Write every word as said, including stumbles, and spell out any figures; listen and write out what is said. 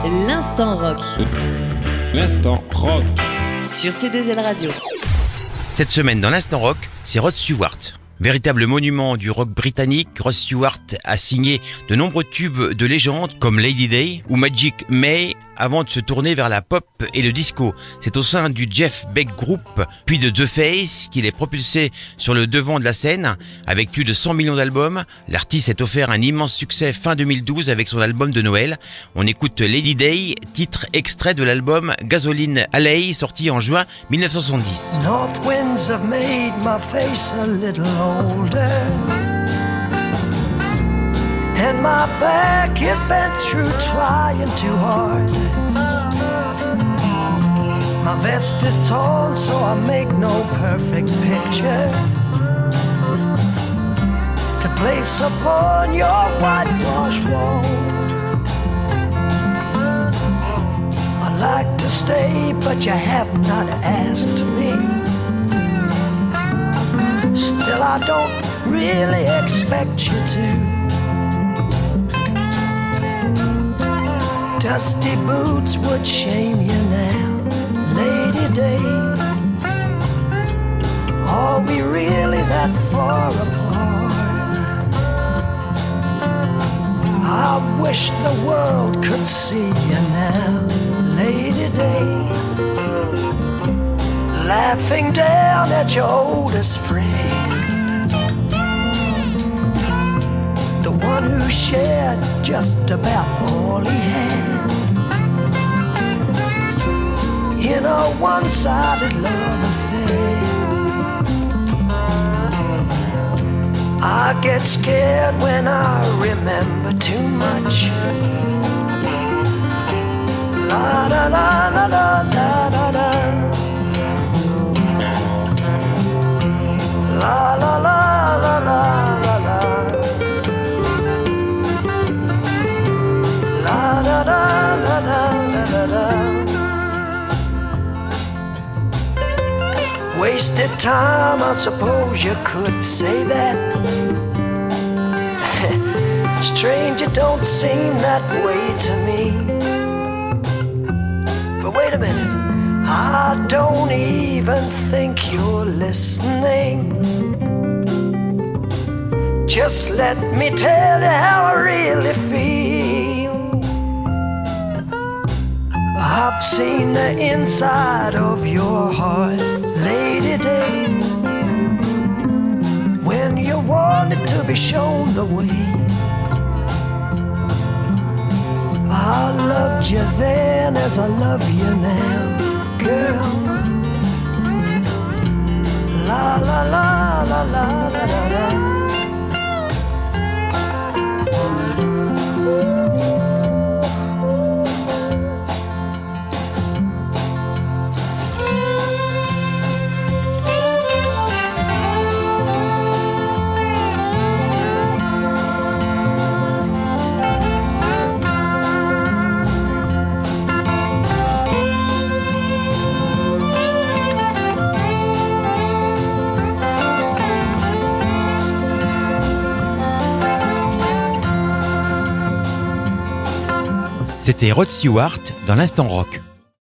L'instant rock. L'instant rock. Sur C deux L Radio. Cette semaine dans l'Instant Rock, c'est Rod Stewart. Véritable monument du rock britannique, Rod Stewart a signé de nombreux tubes de légende comme Lady Day ou Magic May avant de se tourner vers la pop et le disco. C'est au sein du Jeff Beck Group, puis de The Face, qu'il est propulsé sur le devant de la scène. Avec plus de cent millions d'albums, l'artiste s'est offert un immense succès fin deux mille douze avec son album de Noël. On écoute Lady Day, titre extrait de l'album Gasoline Alley, sorti en juin dix-neuf cent soixante-dix. North winds have made my face a little older, and my back is bent through trying too hard. My vest is torn, so I make no perfect picture to place upon your whitewashed wall. I'd like to stay, but you have not asked me. Still, I don't really expect you to. Dusty boots would shame you now, Lady Day. Are we really that far apart? I wish the world could see you now, Lady Day, laughing down at your oldest friend, the one who shared just about all he had in a one-sided love affair. I get scared when I remember too much. La da la la la la da da. La la la la la la la. La da da la la la la. Wasted time, I suppose you could say that. Strange, it don't seem that way to me. But wait a minute, I don't even think you're listening. Just let me tell you how I really feel. I've seen the inside of your heart, Lady Day, when you wanted to be shown the way. I loved you then as I love you now, girl. La la la la la la la la. C'était Rod Stewart dans l'Instant Rock.